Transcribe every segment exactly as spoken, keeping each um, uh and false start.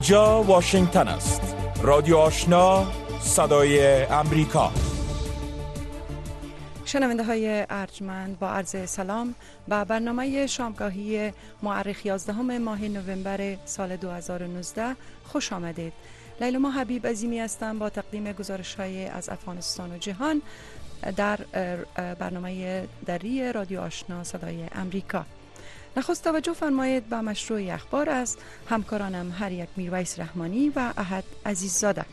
جا واشنگتن است. رادیو آشنا، صدای امریکا. شنونده های ارجمند، با عرض سلام به برنامه شامگاهی مورخ یازدهم ماه نوامبر سال دو هزار و نوزده خوش آمدید. لیلا حبیب عظیمی هستم با تقدیم گزارش های از افغانستان و جهان در برنامه دری رادیو آشنا صدای امریکا. نخست توجه فرمایید به مشروع اخبار از همکارانم هر یک میرویس رحمانی و احد عزیززاده.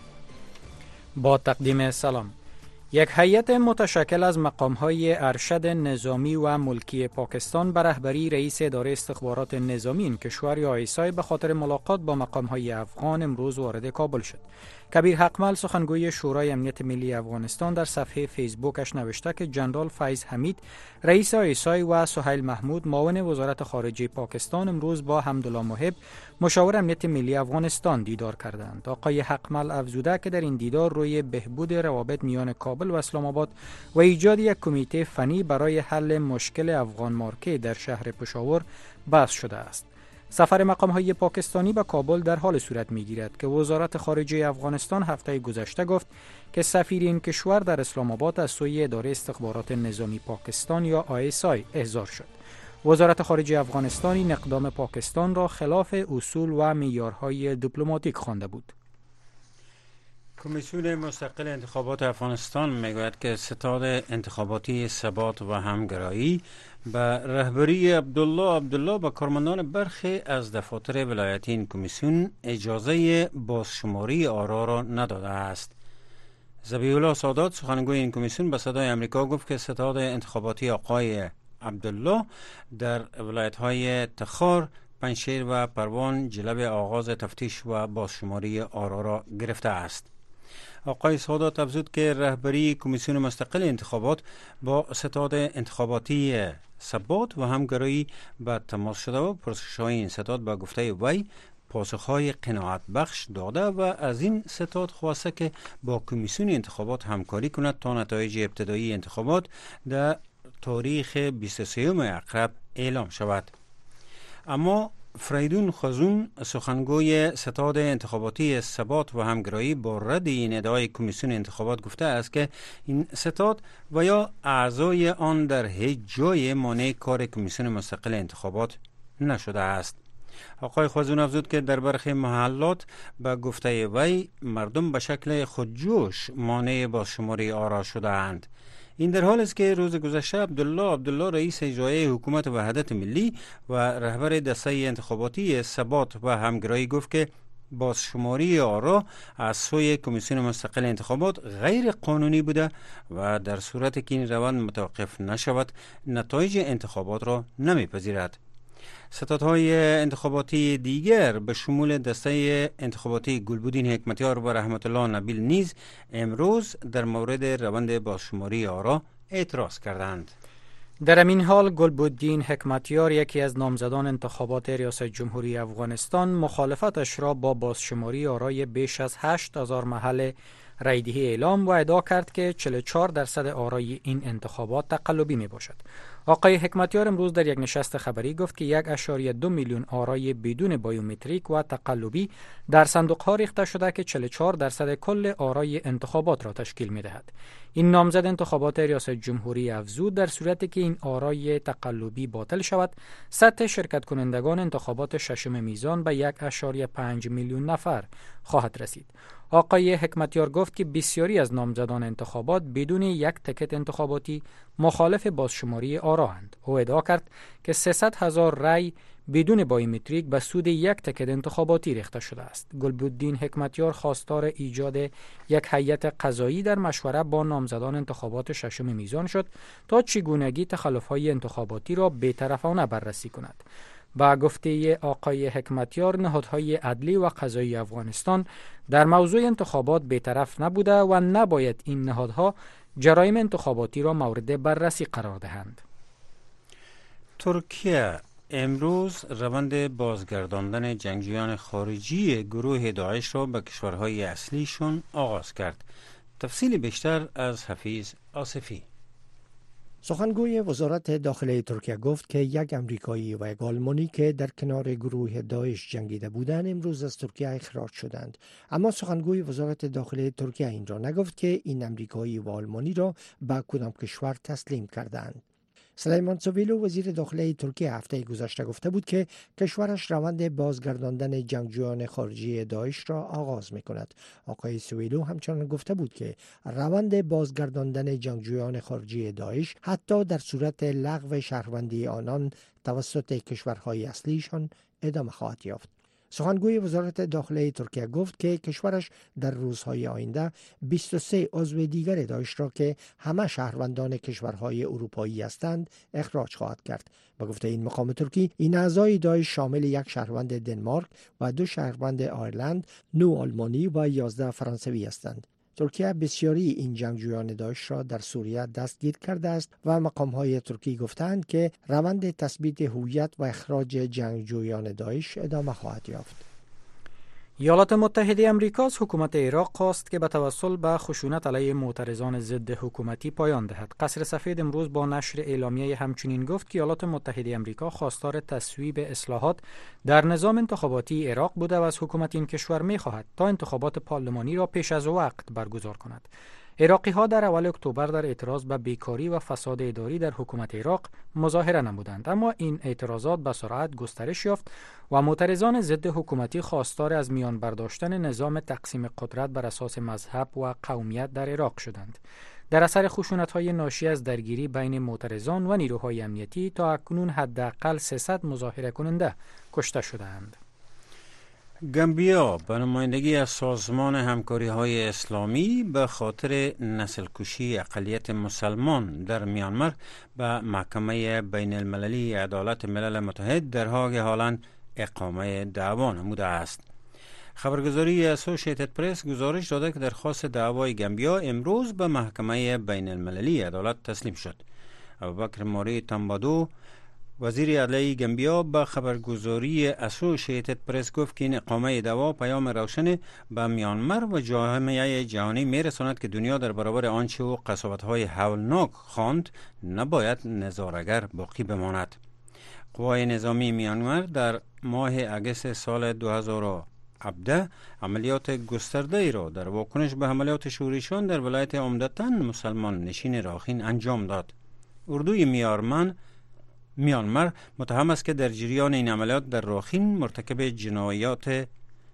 با تقدیم سلام. یک هیئت متشکل از مقام‌های ارشد نظامی و ملکی پاکستان به رهبری رئیس اداره استخبارات نظامی این کشور آی اس آی به خاطر ملاقات با مقام‌های افغان امروز وارد کابل شد. کبیر حقمل سخنگوی شورای امنیت ملی افغانستان در صفحه فیسبوکش نوشته که جنرال فیض حمید رئیس آی اس آی و سهیل محمود معاون وزارت خارجه پاکستان امروز با حمدالله محب مشاور امنیت ملی افغانستان دیدار کردند. آقای حقمل افزوده که در این دیدار روی بهبود روابط میان کابل و اسلام آباد و ایجاد یک کمیته فنی برای حل مشکل افغان مارکه در شهر پشاور بحث شده است. سفر مقام‌های پاکستانی به کابل در حال صورت می‌گیرد که وزارت خارجه افغانستان هفته گذشته گفت که سفیر این کشور در اسلام آباد از سوی اداره استخبارات نظامی پاکستان یا آی اس آی احضار شد. وزارت خارجه افغانستان این اقدام پاکستان را خلاف اصول و معیارهای دیپلماتیک خوانده بود. کمیسیون مستقل انتخابات افغانستان میگوید که ستاد انتخاباتی ثبات و همگرایی به رهبری عبدالله عبدالله به کارمندان برخی از دفاتر ولایتی این کمیسیون اجازه بازشماری آرا را نداده است. ذبیح الله سادات سخنگوی این کمیسیون به صدای امریکا گفت که ستاد انتخاباتی آقای عبدالله در ولایت‌های تخار، پنجشیر و پروان جلب آغاز تفتیش و بازشماری آرا را گرفته است. آقای سادات افزود که رهبری کمیسیون مستقل انتخابات با ستاد انتخاباتی ثبات و همگرایی به تماس شده و پرسش‌های این ستاد به گفته وی پاسخ‌های قناعت بخش داده و از این ستاد خواسته که با کمیسیون انتخابات همکاری کند تا نتایج ابتدایی انتخابات در تاریخ بیست و سوم اقرب اعلام شود. اما فریدون خزون سخنگوی ستاد انتخاباتی ثبات و همگرایی با رد این ادعای کمیسیون انتخابات گفته است که این ستاد و یا اعضای آن در هیچ جای مانع کار کمیسیون مستقل انتخابات نشده است. آقای خزون افزود که در برخی محلات به گفته وی مردم به شکل خودجوش مانع بازشماری آرا شده اند. این در حال است که روز گذشته عبدالله عبدالله رئیس اجرایی حکومت وحدت ملی و رهبر دسته انتخاباتی ثبات و همگرایی گفت که بازشماری آرا از سوی کمیسیون مستقل انتخابات غیر قانونی بوده و در صورتی که این روند متوقف نشود نتایج انتخابات را نمیپذیرد. ستادهای انتخاباتی دیگر به شمول دسته انتخاباتی گلبودین حکمتیار و رحمت الله نبیل نیز امروز در مورد روند بازشماری آرا اعتراض کردند. در این حال گلبودین حکمتیار یکی از نامزدان انتخابات ریاست جمهوری افغانستان مخالفتش را با بازشماری آرای بیش از هشت هزار محل رایدهی اعلام و ادعا کرد که چهل و چهار درصد آرای این انتخابات تقلبی می باشد. آقای حکمتیار امروز در یک نشست خبری گفت که یک اشاریه دو میلیون آرای بدون بایومتریک و تقلبی در صندوق‌ها ریخته شده که چهل و چهار درصد کل آرای انتخابات را تشکیل می دهد. این نامزد انتخابات ریاست جمهوری افزود در صورتی که این آرای تقلبی باطل شود، سطح شرکت کنندگان انتخابات ششم میزان به یک اشاریه پنج میلیون نفر خواهد رسید. آقای حکمتیار گفت که بسیاری از نامزدان انتخابات بدون یک تکت انتخاباتی مخالف بازشماری آرا اند. او ادعا کرد که سیصد هزار رای بدون بایومتریک به سود یک تکت انتخاباتی ریخته شده است. گلبودین حکمتیار خواستار ایجاد یک هیئت قضایی در مشوره با نامزدان انتخابات ششم میزان شد تا چگونگی تخلف‌های انتخاباتی را بی‌طرفانه بررسی کند. با گفته آقای حکمتیار نهادهای عدلی و قضایی افغانستان در موضوع انتخابات بی‌طرف نبوده و نباید این نهادها جرایم انتخاباتی را مورد بررسی قرار دهند. ترکیه امروز روند بازگرداندن جنگجویان خارجی گروه داعش را به کشورهای اصلیشون آغاز کرد. تفصیل بیشتر از حفیظ آصفی. سخنگوی وزارت داخله ترکیه گفت که یک امریکایی و یک آلمانی که در کنار گروه داعش جنگیده بودند امروز از ترکیه اخراج شدند. اما سخنگوی وزارت داخله ترکیه این را نگفت که این امریکایی و آلمانی را به کدام کشور تسلیم کردند. سلیمان سویلو وزیر داخله ترکیه هفته گذشته گفته بود که کشورش روند بازگرداندن جنگجویان خارجی داعش را آغاز می‌کند. آقای سویلو همچنان گفته بود که روند بازگرداندن جنگجویان خارجی داعش حتی در صورت لغو شهروندی آنان توسط کشورهای اصلیشان ادامه خواهد یافت. سخنگوی وزارت داخله ترکیه گفت که کشورش در روزهای آینده بیست و سه عضو دیگر داعش را که همه شهروندان کشورهای اروپایی هستند اخراج خواهد کرد. به گفته این مقام ترکی این اعضای داعش شامل یک شهروند دنمارک و دو شهروند آیرلند، نه آلمانی و یازده فرانسوی هستند. ترکیه بسیاری این جنگجویان داعش را در سوریه دستگیر کرده است و مقام‌های ترکی گفتند که روند تثبیت هویت و اخراج جنگجویان داعش ادامه خواهد یافت. ایالات متحده آمریکا از حکومت عراق خواست که به توسل به خشونت علیه معترضان ضد حکومتی پایان دهد. قصر سفید امروز با نشر اعلامیه همچنین گفت که ایالات متحده آمریکا خواستار تصویب اصلاحات در نظام انتخاباتی عراق بوده و از حکومت این کشور می‌خواهد تا انتخابات پارلمانی را پیش از وقت برگزار کند. عراقی ها در اول اکتبر در اعتراض به بیکاری و فساد اداری در حکومت عراق مظاهره نمودند، اما این اعتراضات به سرعت گسترش یافت و معترضان ضد حکومتی خواستار از میان برداشتن نظام تقسیم قدرت بر اساس مذهب و قومیت در عراق شدند. در اثر خشونت‌های ناشی از درگیری بین معترضان و نیروهای امنیتی تا اکنون حداقل سیصد مظاهره کننده کشته شدند. گامبیا به نمایندگی از سازمان همکاری‌های اسلامی به خاطر نسل کشی اقلیت مسلمان در میانمار به محکمه بین المللی عدالت ملل متحد در هاگ حالا اقامه دعوا نموده است. خبرگزاری اسوسییتد پرس گزارش داده که درخواست دعوای گامبیا امروز به محکمه بین المللی عدالت تسلیم شد. ابوبکر ماری تامبادو وزیر عدلیه گامبیا به خبرگزاری اسوسییتد پرس گفت که این اقامه دعوا پیام روشن به میانمار و جامعه جهانی میرساند که دنیا در برابر آنچه و قساوت‌های هولناک خواند نباید نظاره‌گر باقی بماند. قوای نظامی میانمار در ماه اگست سال دو هزار و هفده عملیات گسترده ای را در واکنش به حملات شورشیان در ولایت عمدتاً مسلمان نشین راخین انجام داد. اردوی میارمن میانمار متهم است که در جریان این عملیات در راخین مرتکب جنایات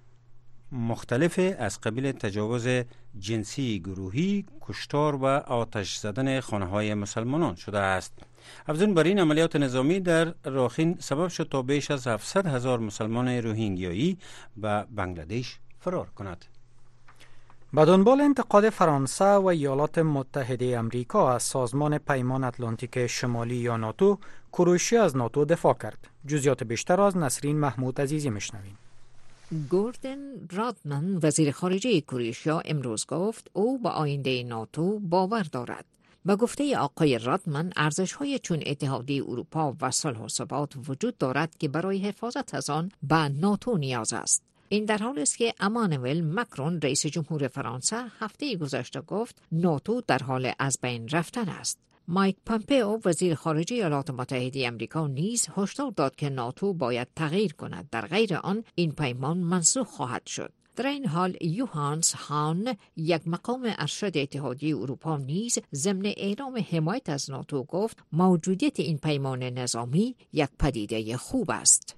مختلف از قبیل تجاوز جنسی گروهی، کشتار و آتش زدن خانه‌های مسلمانان شده است. افزون بر این عملیات نظامی در راخین سبب شد تا بیش از هفتصد هزار مسلمان روهینگیایی به بنگلادش فرار کند. به دنبال انتقاد فرانسه و ایالات متحده آمریکا از سازمان پیمان اتلانتیک شمالی یا ناتو، کروشیا از ناتو دفاع کرد. جزئیات بیشتر از نسرین محمود عزیزی میشنویم. گوردن رادمن وزیر خارجه کروشیا امروز گفت او به آینده ناتو باور دارد. به گفته آقای رادمن ارزش‌های چون اتحادیه اروپا و صلح و ثبات وجود دارد که برای حفاظت از آن به ناتو نیاز است. این در حالی است که امانوئل مکرون رئیس جمهور فرانسه هفته گذشته گفت ناتو در حال از بین رفتن است. مایک پامپئو وزیر خارجه ایالات متحده آمریکا نیز هشدار داد که ناتو باید تغییر کند، در غیر آن این پیمان منسوخ خواهد شد. در این حال یوهانس هان یک مقام ارشد اتحادیه اروپا نیز ضمن اعلام حمایت از ناتو گفت موجودیت این پیمان نظامی یک پدیده خوب است.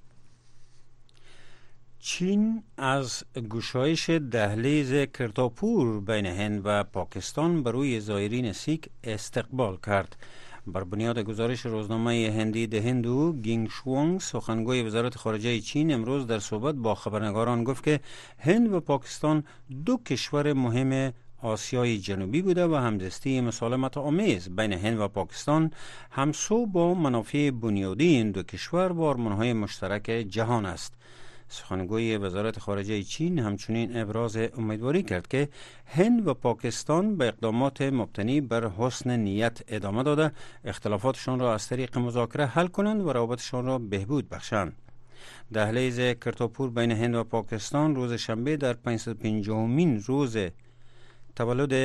چین از گشایش دهلیز کرتاپور بین هند و پاکستان بروی زائرین سیک استقبال کرد. بر بنیاد گزارش روزنامه هندی ده هندو، گینگ شوانگ سخنگوی وزارت خارجه چین امروز در صحبت با خبرنگاران گفت که هند و پاکستان دو کشور مهم آسیای جنوبی بوده و همدستی مسالمت آمیز بین هند و پاکستان همسو با منافع بنیادی این دو کشور و آرمان‌های مشترک جهان است. سخنگوی وزارت خارجه چین همچنین ابراز امیدواری کرد که هند و پاکستان به اقدامات مبتنی بر حسن نیت ادامه داده اختلافاتشان را از طریق مذاکره حل کنند و روابطشان را بهبود بخشند. دهلیز کرتاپور بین هند و پاکستان روز شنبه در پانصد و پنجمین روز تولد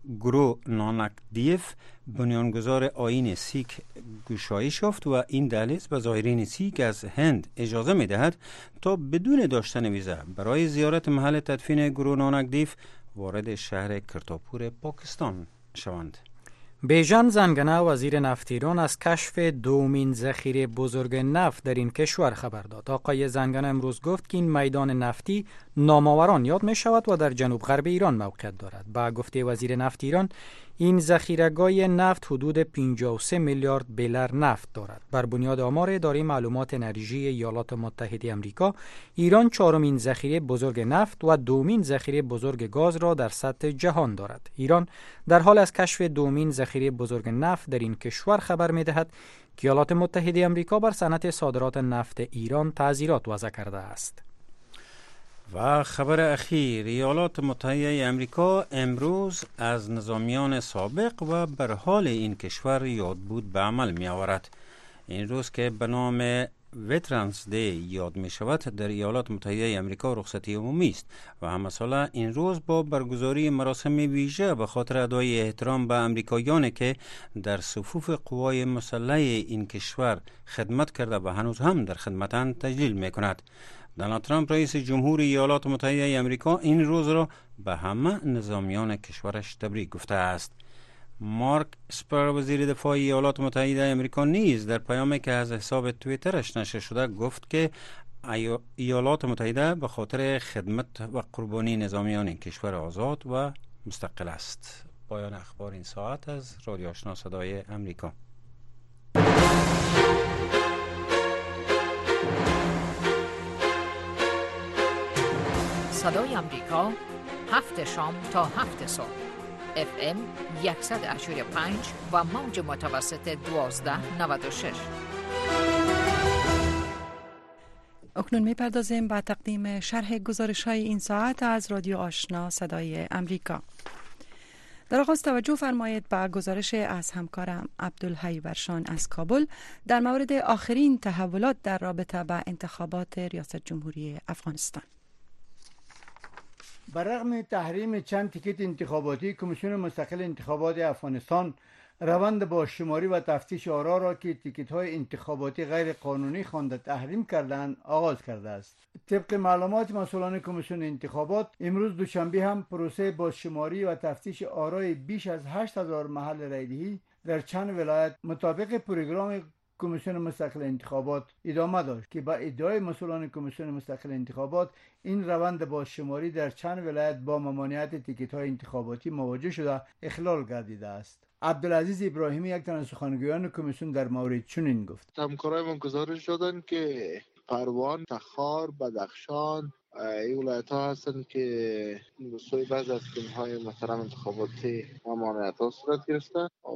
گرو نانک دیف بنیانگذار آیین سیک گشایش یافت و این دهلیز به زائرین سیک از هند اجازه می دهد تا بدون داشتن ویزا برای زیارت محل تدفین گرو نانک دیف وارد شهر کرتاپور پاکستان شوند. بیژن زنگنه وزیر نفت ایران از کشف دومین ذخیره بزرگ نفت در این کشور خبر داد. آقای زنگنه امروز گفت که این میدان نفتی نامآوران یاد می شود و در جنوب غرب ایران موقعیت دارد. با گفته وزیر نفت ایران این ذخیره‌گاه نفت حدود پنجاه و سه میلیارد بلر نفت دارد. بر بنیاد آمار اداره معلومات انرژی ایالات متحده آمریکا، ایران چهارمین ذخیره بزرگ نفت و دومین ذخیره بزرگ گاز را در سطح جهان دارد. ایران در حال از کشف دومین ذخیره بزرگ نفت در این کشور خبر می‌دهد که ایالات متحده آمریکا بر صنعت صادرات نفت ایران تعزیرات وضع کرده است. و خبر اخیر، ایالات متحده آمریکا امروز از نظامیان سابق و بر حال این کشور یادبود به عمل می آورد. این روز که به نام ویترانز دی یاد می شود در ایالات متحده آمریکا رخصتی عمومی است و همه ساله این روز با برگزاری مراسم ویژه به خاطر ادای احترام به امریکایانی که در صفوف قوای مسلح این کشور خدمت کرده و هنوز هم در خدمتند تجلیل می کند. دونالد ترامپ رئیس جمهور ایالات متحده آمریکا این روز را به همه نظامیان کشورش تبریک گفته است. مارک اسپر وزیر دفاع ایالات متحده آمریکا نیز در پیامی که از حساب توییترش نشر شده گفت که ایالات متحده به خاطر خدمت و قربانی نظامیان کشور آزاد و مستقل است. پایان اخبار این ساعت از رادیو آشنا صدای آمریکا. صدای آمریکا، هفت شام تا هفت صبح، اف ام صد و اشتاد و پنج و موج متوسط دوازده نود و شش. اکنون میپردازیم به تقدیم شرح گزارش های این ساعت از رادیو آشنا صدای امریکا. در آغاز توجه فرمایید به گزارش از همکارم عبدالحی ورشان از کابل در مورد آخرین تحولات در رابطه با انتخابات ریاست جمهوری افغانستان. برغم تحریم چند تیکت انتخاباتی، کمیسیون مستقل انتخابات افغانستان روند با شماری و تفتیش آرا را که تیکت‌های انتخاباتی غیر قانونی خوانده تحریم کردند آغاز کرده است. طبق معلومات مسئولان کمیسیون انتخابات، امروز دوشنبه هم پروسه بازشماری و تفتیش آرای بیش از هشت هزار محل رایدهی در چند ولایت مطابق پروگرام کمیسیون مستقل انتخابات ادامه داشت که با ادعای مسئولان کمیسیون مستقل انتخابات این روند بازشماری در چند ولایت با ممانعت تیکت‌های انتخاباتی مواجه شده اخلال گردیده است. عبدالعزیز ابراهیمی یک تن از سخنگویان کمیسیون در مورد چنین گفت: همکارایمان گزارش دادند که پروان، تخار، بدخشان این ولایت ها هستند که سوی بعض از تیم‌های محترم انتخاباتی ممانعت ها صورت گرفته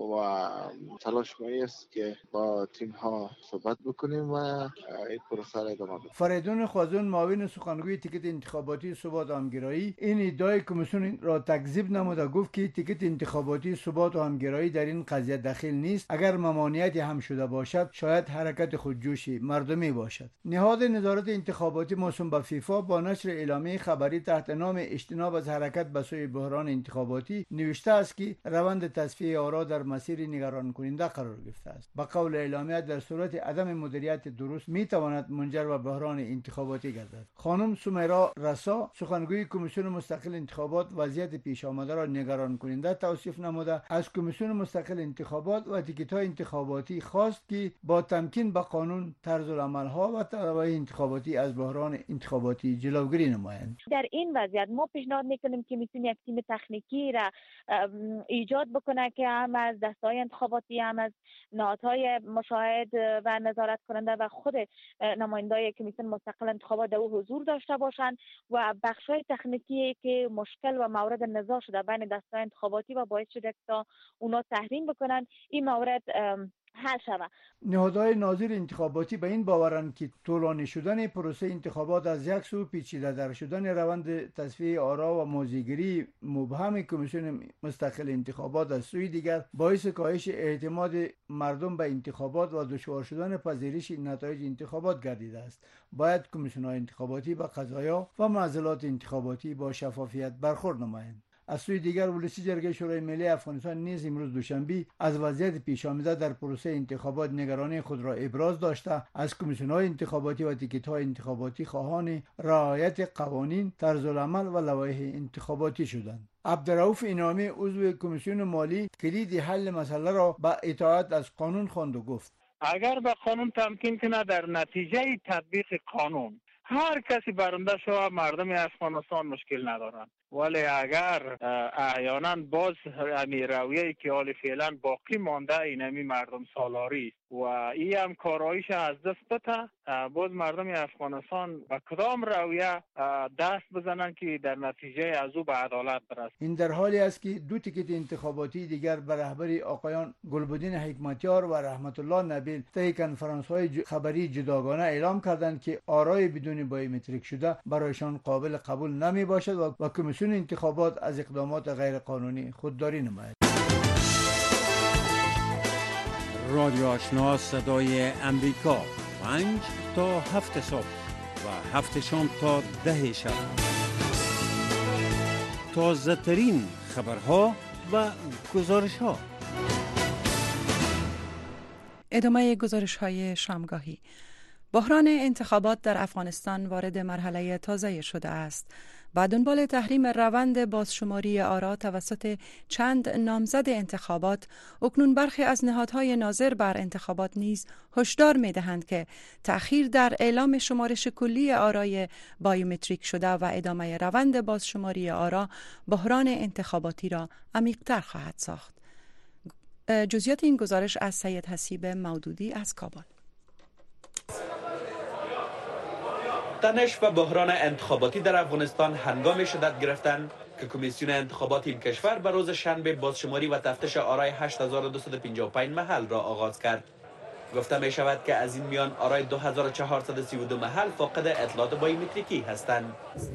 و تلاش ما است که با تیم ها صحبت بکنیم و این پروسه را ادامه بدیم. فریدون خوازون معاون سخنگوی تیکت انتخاباتی ثبات و همگرایی این ادعای کمیسیون را تکذیب نموده گفت که تیکت انتخاباتی ثبات و همگرایی در این قضیه دخیل نیست. اگر ممانعتی هم شده باشد شاید حرکت خودجوشی مردمی باشد. نهاد نظارت انتخاباتی موسوم به فیفا با نشر اعلامیه خبری تحت نام اجتناب از حرکت به سوی بحران انتخاباتی نوشته است که روند تصفیه آرا در مسیر نگران کننده قرار گرفته است. به قول اعلامیه در صورت عدم مدیریت درست می تواند منجر به بحران انتخاباتی گردد. خانم سمیرا رسا سخنگوی کمیسیون مستقل انتخابات وضعیت پیش آمده را نگران کننده توصیف نموده از کمیسیون مستقل انتخابات و تیکت‌های انتخاباتی خواست که با تمکین به قانون طرز العمل‌ها و تبعیض انتخاباتی از بحران انتخاباتی جلوگیری نمایند. در این وضعیت ما پیشنهاد میکنیم که میتونیم یک تیم تکنیکی را ایجاد بکنه که هم از دسته‌های انتخاباتی، هم از نهادهای مشاهد و نظارت کننده و خود نماینده‌های کمیسیون مستقل انتخابات در او حضور داشته باشند و بخش‌های تکنیکی که مشکل و مورد نزاع شده بین دسته‌های انتخاباتی و باعث شده تا اونا تحریم بکنن این مورد حل شود. نهادهای ناظر انتخاباتی به این باورند که طولانی شدن پروسه انتخابات از یک سو پیچیده در شدن روند تصفیه آرا و موضع‌گیری مبهم کمیسیون مستقل انتخابات از سوی دیگر باعث کاهش اعتماد مردم به انتخابات و دشوار شدن پذیرش نتایج انتخابات گردیده است. باید کمیسیون‌های انتخاباتی به قضایا و معضلات انتخاباتی با شفافیت برخورد نمایند. از سوی دیگر ولسی جرگه شورای ملی افغانستان نیز امروز دوشنبه از وضعیت پیش آمده در پروسه انتخابات نگرانی خود را ابراز داشته از کمیسیون‌های انتخاباتی و تیکت‌های انتخاباتی خواهان رعایت قوانین، طرزالعمل و لوایح انتخاباتی شدند. عبدالرؤوف انعامی عضو کمیسیون مالی کلید حل مسئله را به اطاعت از قانون خواند و گفت: اگر به قانون تمکین کنه در نتیجه تطبیق قانون هر کسی برنده شود مردم افغانستان مشکل ندارند، ولی اگر احیانا باز امی رویه‌ای که حال فعلا باقی مانده اینمی مردم سالاری و این هم کارایش از دست بده، باز مردم افغانستان به کدام رویه دست بزنن که در نتیجه از او به عدالت برسند. این در حالی است که دو تیکت انتخاباتی دیگر به رهبری آقایان گلبدین حکمتیار و رحمت الله نبیل طی کنفرانس‌های خبری جداگانه اعلام کردند که آرای بدون بایومتریک شده برایشان قابل قبول نمی باشد و, و کمیسیون انتخابات از اقدامات غیر قانونی خودداری نماید. رادیو آشنا صدای امریکا، پنج تا هفت صبح و هفت شام تا ده شب. تازه ترین خبرها و گزارش ها. ادامه گزارش های شامگاهی. بحران انتخابات در افغانستان وارد مرحله تازه شده است. با دنبال تحریم روند بازشماری آرا توسط چند نامزد انتخابات، اکنون برخی از نهادهای ناظر بر انتخابات نیز هشدار می‌دهند که تأخیر در اعلام شمارش کلی آرای بایومتریک شده و ادامه روند بازشماری آرا بحران انتخاباتی را عمیق‌تر خواهد ساخت. جزئیات این گزارش از سید حسیب مودودی از کابل. تنش و بحران انتخاباتی در افغانستان هنگامی شدت گرفتند که کمیسیون انتخابات این کشور به روز شنبه بازشماری و تفتیش آرای هشت هزار و دویست و پنجاه و پنج محل را آغاز کرد. گفته می شود که از این میان آرای دو هزار و چهارصد و سی و دو محل فاقد اطلاعات بایومتریکی هستند.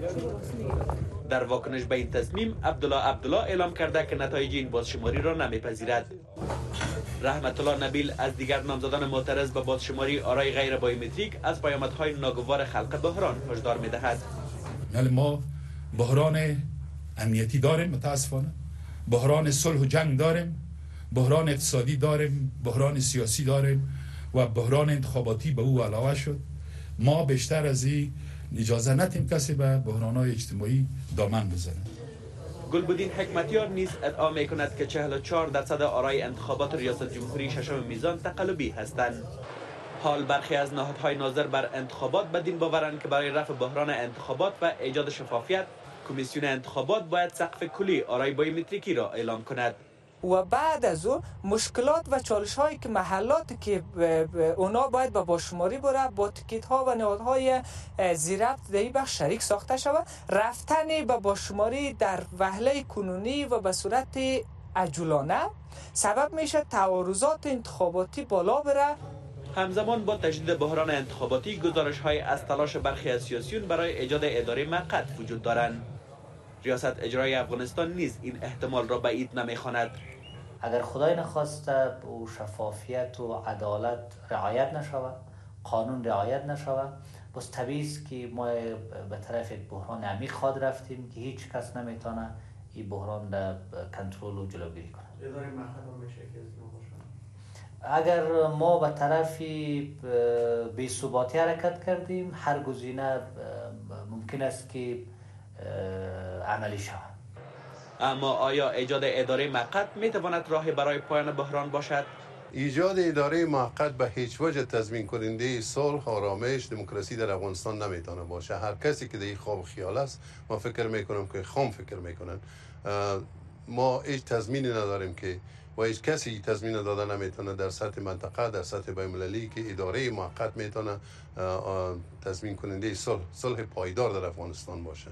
در واکنش به این تصمیم، عبدالله عبدالله اعلام کرده که نتایج این بازشماری را نمیپذیرد. رحمت الله نبیل از دیگر نامزدان معترض به بازشماری آرای غیر بایومتریک از پیامدهای ناگوار خلق بحران هشدار می‌دهد. ما بحران امنیتی داریم، متاسفانه بحران صلح و جنگ داریم، بحران اقتصادی داریم، بحران سیاسی داریم و بحران انتخاباتی به او علاوه شد. ما بیشتر از این اجازه ندیم کسی به بحران‌های اجتماعی دامن بزنه. گلبدین حکمتیار نیز ادعا می کند که چهل و چهار درصد آرای انتخابات ریاست جمهوری ششم میزان تقلبی هستند. حال برخی از نهادهای ناظر بر انتخابات بدین باورند که برای رفع بحران انتخابات و ایجاد شفافیت، کمیسیون انتخابات باید سقف کلی آرای بایومتریکی را اعلام کند. و بعد از او مشکلات و چالش هایی که محلاتی که اونا باید با بازشماری بره با تیکت ها و نهادهای زیربط در این بخش شریک ساخته شود، رفتن به بازشماری در وهله کنونی و به صورت عجولانه سبب میشه تعارضات انتخاباتی بالا بره. همزمان با تجدید بحران انتخاباتی، گزارش های از تلاش برخی از سیاسیون برای ایجاد اداره موقت وجود دارند. ریاست اجرایی افغانستان نیز این احتمال را بعید نمی‌خواند. اگر خدای نخواسته و شفافیت و عدالت رعایت نشود، قانون رعایت نشود، بس طبیعی است که ما به طرف یک بحران عمیق خواهد رفتیم که هیچ کس نمیتونه این بحران را کنترل و جلوگیری کنه. اداره موقت میشه که اگر ما به طرف بی‌ثباتی حرکت کردیم، هر گزینه ممکن است که عملی شود. اما آیا ایجاد اداره موقت میتواند راهی برای پایان بحران باشد؟ ایجاد اداره موقت به هیچ وجه تضمین کننده صلح، آرامش، دموکراسی در افغانستان نمیتونه باشه. هر کسی که در این خواب خیال است، ما فکر میکنم که خام فکر میکنن. ما هیچ تضمینی نداریم که و هیچ کسی تضمین داده نمیتونه در سطح منطقه، در سطح بین‌المللی که اداره موقت میتونه تضمین کننده صلح صلح پایدار در افغانستان باشه.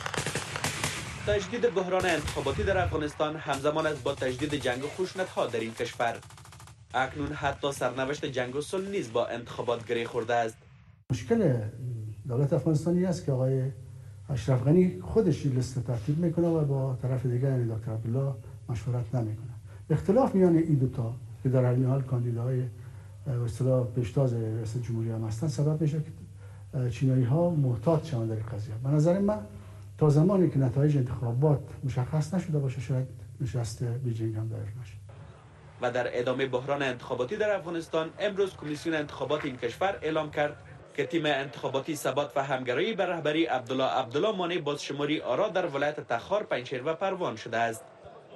تجدید بحران انتخاباتی در افغانستان همزمان است با تجدید جنگ و خشونت‌ها در این کشور. اکنون حتی سرنوشت جنگ و صلح نیز با انتخابات گره خورده است. مشکل دولت افغانستانی است که آقای اشرف غنی خودش لیست ترتیب میکنه و با طرف دیگر یعنی دکتر عبدالله مشورت نمیکنه. اختلاف میان این دو تا که در هر حال کاندیداهای به اصطلاح پیشتاز رئیس جمهوری هم هستند سبب میشه که چینایی ها محتاط شوند در این قضیه. به نظر من تا زمانی که نتایج انتخابات مشخص نشده باشه شاید نشست بیجینگ هم دایر نشه. و در ادامه بحران انتخاباتی در افغانستان، امروز کمیسیون انتخابات این کشور اعلام کرد که تیم انتخاباتی ثبات و همگرایی به رهبری عبدالله عبدالله مانع بازشماری آرا در ولایت تخار، پنجشیر و پروان شده است.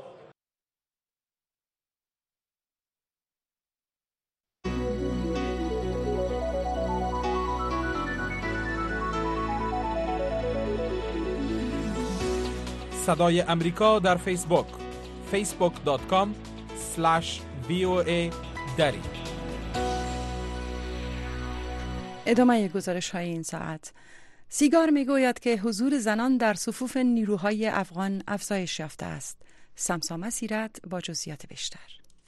صدای امریکا در فیسبوک فیسبوک دات کام اسلش وی او ای دری. ادامه گزارش های این ساعت. سیگار می گوید که حضور زنان در صفوف نیروهای افغان افزایش یافته است. سمسامه سیرت با جزئیات بیشتر.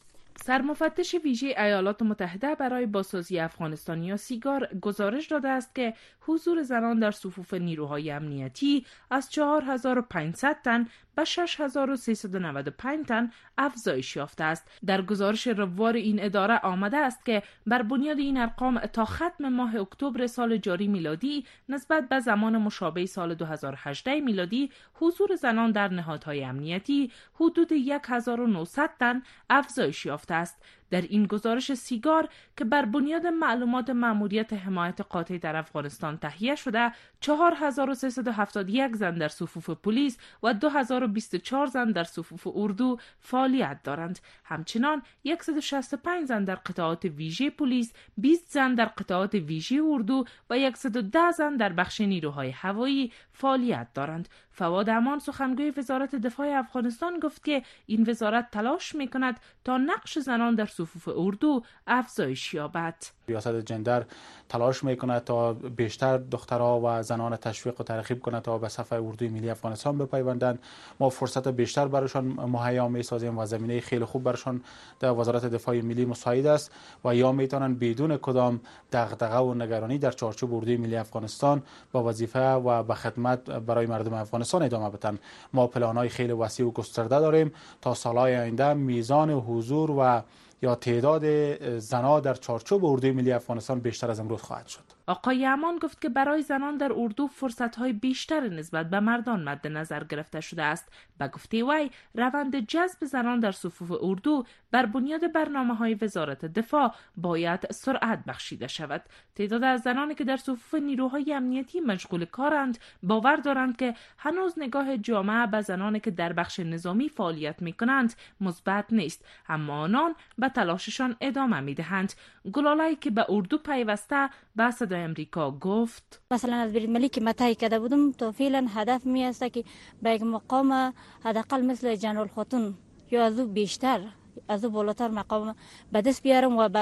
سرمفتش ویژه ایالات متحده برای بازسازی افغانستان یا سیگار گزارش داده است که حضور زنان در صفوف نیروهای امنیتی از چهار هزار و پانصد تن به شش هزار و سیصد و نود و پنج تن افزایش یافته است. در گزارش روار این اداره آمده است که بر بنیاد این ارقام تا ختم ماه اکتبر سال جاری میلادی نسبت به زمان مشابه سال دو هزار و هجده میلادی حضور زنان در نهادهای امنیتی حدود هزار و نهصد تن افزایش یافته است. در این گزارش سیگار که بر بنیاد معلومات مأموریت حمایت قاطع در افغانستان تهیه شده، چهار هزار و سیصد و هفتاد و یک زن در صفوف پلیس و دو هزار و بیست و چهار زن در صفوف اردو فعالیت دارند. همچنان صد و شصت و پنج زن در قطعات ویژه پلیس، بیست زن در قطعات ویژه اردو و صد و ده زن در بخش نیروهای هوایی فعالیت دارند. فواد امان سخنگوی وزارت دفاع افغانستان گفت که این وزارت تلاش می‌کند تا نقش زنان در صفوف اردو افزایش یابد. ریاست جندر تلاش میکنه تا بیشتر دخترها و زنان تشویق و ترغیب کنه تا به صف اردوی ملی افغانستان بپیوندند. ما فرصت بیشتر براشان مهیا میسازیم و زمینه خیلی خوب براشان در وزارت دفاع ملی مساعد است و یا میتونن بدون کدام دغدغه و نگرانی در چارچوب اردوی ملی افغانستان با وظیفه و به خدمت برای مردم افغانستان ادامه بدن. ما پلان‌های خیلی وسیع و گسترده داریم تا سالهای آینده میزان حضور و یا تعداد زنان در چارچوب اردوی ملی افغانستان بیشتر از امروز خواهد شد. آقای امان گفت که برای زنان در اردو فرصت‌های بیشتر نسبت به مردان مد نظر گرفته شده است. به گفته وی روند جذب زنان در صفوف اردو بر بنیاد برنامه‌های وزارت دفاع باید سرعت بخشیده شود. تعداد از زنانی که در صفوف نیروهای امنیتی مشغول کارند باور دارند که هنوز نگاه جامعه به زنانی که در بخش نظامی فعالیت می‌کنند مثبت نیست، اما آنان به تلاششان ادامه می‌دهند. گلالایی که به اردو پیوسته به صدای امریکا گفت مثلا از برید ملی که متای کرده بودم تا فعلا هدف می است که به یک مقام حداقل مثل جنرال خاتون یا از او بیشتر از او بالاتر مقام به دست بیارم و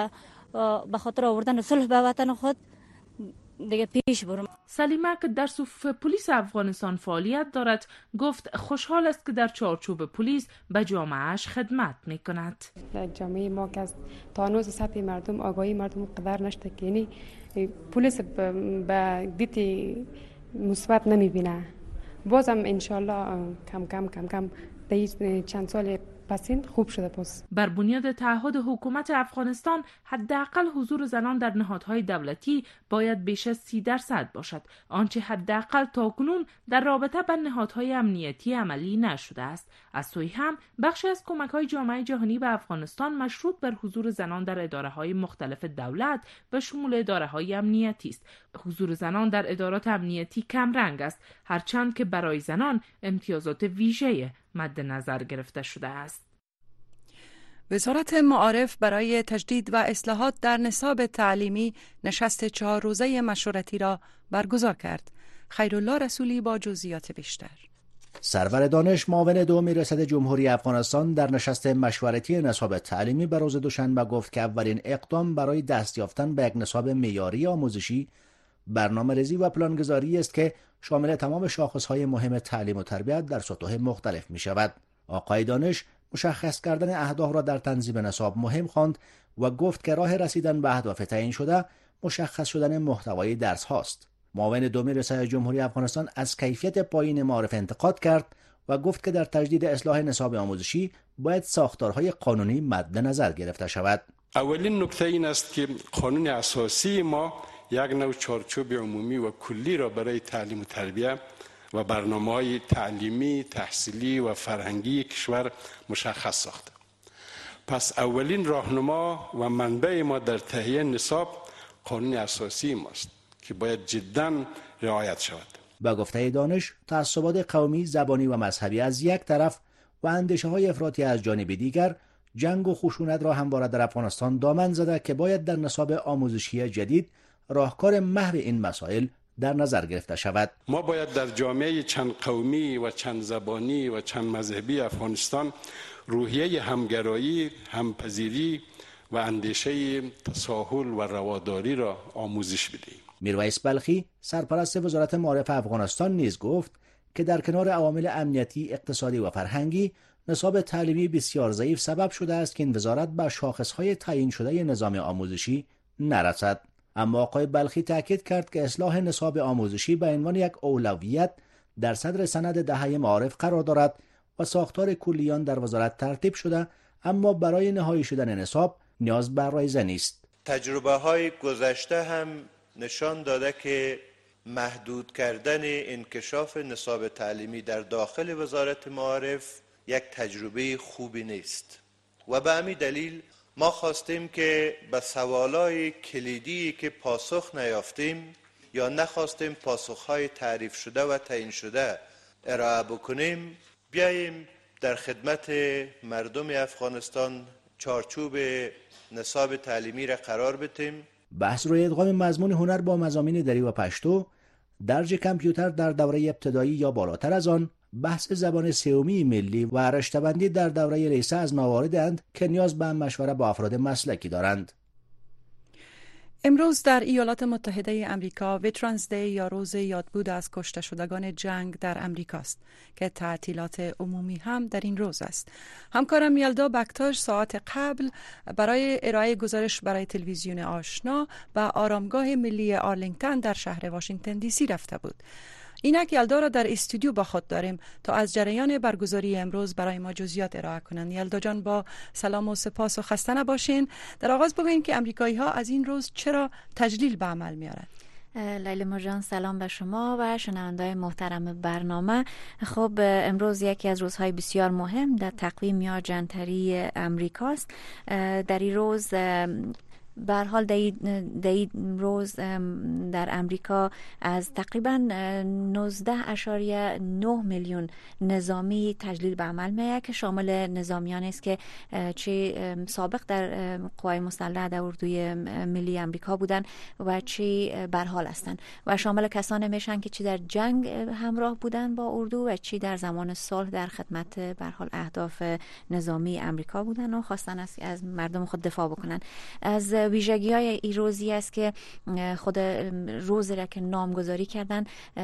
به خاطر آوردن صلح به وطن خود دیگه پیش برم. سلیمه که در صفوف پلیس افغانستان فعالیت دارد گفت خوشحال است که در چارچوب پلیس به جامعهش خدمت میکند. در جامعه ما که تا هنوز سطح مردم آگاهی مردم قدر نشده که یعنی پلیس به دید مثبت نمیبینه. بازم انشالله کم کم کم کم در چند سال پسین خوب شده پس. بر بنیاد تعهد حکومت افغانستان حداقل حضور زنان در نهادهای دولتی باید بیش از سی درصد باشد، آنچه حداقل تاکنون در رابطه با نهادهای امنیتی عملی نشده است. از سوی هم بخشی از کمک‌های جامعه جهانی به افغانستان مشروط بر حضور زنان در اداره‌های مختلف دولت و شمول اداره‌های امنیتی است. حضور زنان در ادارات امنیتی کم رنگ است، هرچند که برای زنان امتیازات ویژه مد نظر گرفته شده است. وزارت معارف برای تجدید و اصلاحات در نصاب تعلیمی نشست چهار روزه مشورتی را برگزار کرد. خیرالله رسولی با جزئیات بیشتر. سرور دانش معاون دوم ریاست جمهوری افغانستان در نشست مشورتی نصاب تعلیمی به روز دوشنبه گفت که اولین اقدام برای دست یافتن به یک نصاب معیاری آموزشی برنامه‌ریزی و پلانگذاری است که شامل تمام شاخص‌های مهم تعلیم و تربیت در سطوح مختلف می‌شود. آقای دانش مشخص کردن اهداف را در تنظیم نصاب مهم خواند و گفت که راه رسیدن به اهداف تعیین شده مشخص شدن محتوای درس هاست. معاون دوم ریاست جمهوری افغانستان از کیفیت پایین معارف انتقاد کرد و گفت که در تجدید اصلاح نصاب آموزشی باید ساختارهای قانونی مد نظر گرفته شود. اولین نکته این است که قانون اساسی ما یک نوع چارچوب عمومی و کلی را برای تعلیم و تربیت و برنامه‌های تعلیمی، تحصیلی و فرهنگی کشور مشخص ساخته. پس اولین راهنما و منبع ما در تهیه نصاب قانون اساسی ماست که باید جداً رعایت شود. با گفته دانش، تعصبات قومی، زبانی و مذهبی از یک طرف و اندیشه‌های افراطی از جانب دیگر جنگ و خشونت را همواره در افغانستان دامن زده که باید در نصاب آموزشی جدید راهکار محو این مسائل در نظر گرفته شود. ما باید در جامعه چند قومی و چند زبانی و چند مذهبی افغانستان روحیه همگرایی، همپذیری و اندیشه تساهل و رواداری را آموزش بدهیم. میرویس بلخی، سرپرست وزارت معارف افغانستان نیز گفت که در کنار عوامل امنیتی، اقتصادی و فرهنگی، نصاب تعلیمی بسیار ضعیف سبب شده است که این وزارت به شاخصهای تعیین شده نظام آموزشی نرسد. اما آقای بلخی تاکید کرد که اصلاح نصاب آموزشی به عنوان یک اولویت در صدر سند دهه معارف قرار دارد و ساختار کلیان در وزارت ترتیب شده، اما برای نهایی شدن نصاب نیاز به رایزه نیست. تجربه های گذشته هم نشان داده که محدود کردن انکشاف نصاب تعلیمی در داخل وزارت معارف یک تجربه خوبی نیست و به همین دلیل ما خواستیم که به سوالای کلیدی که پاسخ نیافتیم یا نخواستیم پاسخهای تعریف شده و تعیین شده ارائه بکنیم، بیاییم در خدمت مردم افغانستان چارچوب نصاب تعلیمی را قرار بدیم. بحث روی ادغام مضمون هنر با مضامین دری و پشتو، درج کامپیوتر در دوره ابتدایی یا بالاتر از آن، بحث زبان سومی ملی و رشته‌بندی در دوره لیسه از مواردند که نیاز به مشوره با افراد مسلکی دارند. امروز در ایالات متحده امریکا ویترانز دی یا روز یادبود از کشته شدگان جنگ در امریکا است که تعطیلات عمومی هم در این روز است. همکارم یلدا بکتاش ساعت قبل برای ارائه گزارش برای تلویزیون آشنا به آرامگاه ملی آرلینگتن در شهر واشنگتن دی سی رفته بود. اینک یلدا را در استودیو با خود داریم تا از جریان برگزاری امروز برای ما جزئیات ارائه کنند. یلدا جان، با سلام و سپاس و خسته نباشین. در آغاز بگوین که امریکایی ها از این روز چرا تجلیل به عمل میارند؟ لیلا جان، سلام به شما و شنونده‌های محترم برنامه. خب امروز یکی از روزهای بسیار مهم در تقویم یا جنتری امریکاست. در این روز به هر حال در این روز در امریکا از تقریبا نوزده اشاریه نه میلیون نظامی تجلیل به عمل میآید که شامل نظامیان است که چه سابق در قوای مسلحه در اردوی ملی امریکا بودن و چه به هر حال هستند و شامل کسانی میشن که چه در جنگ همراه بودن با اردو و چه در زمان صلح در خدمت به هر حال اهداف نظامی امریکا بودن و خواستن است از مردم خود دفاع بکنن. از ویژگی های این روزی است که خود روزی را که نامگذاری کردن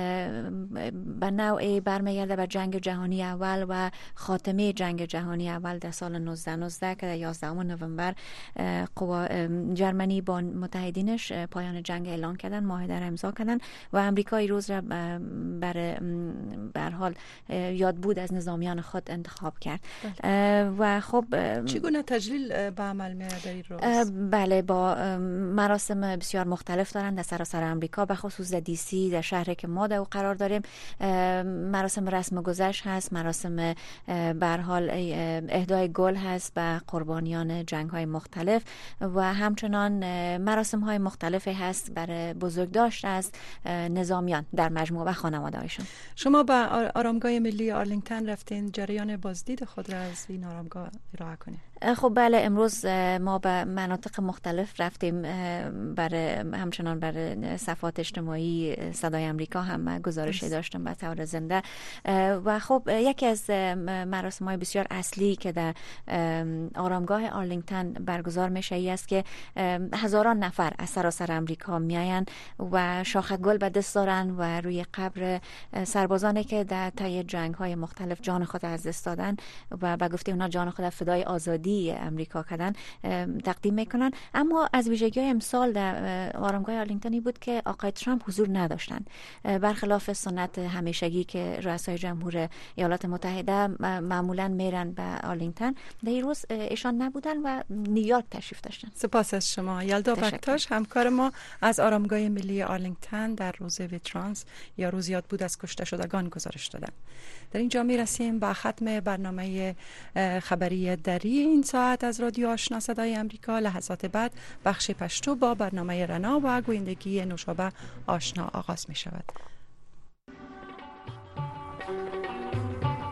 به نوعی برمیگرده به جنگ جهانی اول و خاتمه جنگ جهانی اول در سال نوزده نوزده که در یازدهم نوامبر قوا جرمنی با متحدینش پایان جنگ اعلان کردن، معاهده را امضا کردن و امریکا این روز را بر به هر حال یادبود از نظامیان خود انتخاب کرد. و خب چگونه تجلیل به عمل میاد در این روز؟ بله، با مراسم بسیار مختلف دارند در سراسر امریکا، به خصوص در دی سی در شهری که ما در او قرار داریم. مراسم رسم گذشت هست، مراسم به هر حال اهدای گل هست به قربانیان جنگ های مختلف و همچنان مراسم های مختلفی هست برای بزرگداشت از نظامیان در مجموعه و خانواده هایشون. شما به آرامگاه ملی آرلینگتن رفتین، جریان بازدید خود را از این آرامگاه ارائه کنید. خب بله، امروز ما به مناطق مختلف رفتیم، برای همچنان برای صفحات اجتماعی صدای امریکا هم گزارشی داشتم به طور زنده و خب یکی از مراسم های بسیار اصلی که در آرامگاه آرلینگتن برگزار میشه ای است که هزاران نفر از سراسر امریکا میاین و شاخ گل به دست دارن و روی قبر سربازانی که در طی جنگ های مختلف جان خود از دست دادن و به گفته اونا جان خود فدای آزادی ملی امریکا کردن تقدیم میکنن. اما از ویژگی های امسال در آرامگاه آرلینگتون بود که آقای ترامپ حضور نداشتن، برخلاف سنت همیشگی که رؤسای جمهور ایالات متحده معمولا میرن به آرلینگتون. در این روز ایشان نبودن و نیویورک تشریف داشتن. سپاس از شما یلدا بکتاش، همکار ما از آرامگاه ملی آرلینگتون در روز ویترانس یا روز یاد بود از کشته شدگان گزارش دادن. در اینجا میرسیم به ختم برنامه خبری دری این ساعت از رادیو آشنا صدای امریکا. لحظات بعد بخش پشتو با برنامه رنا و گویندگی نوشابه آشنا آغاز می شود.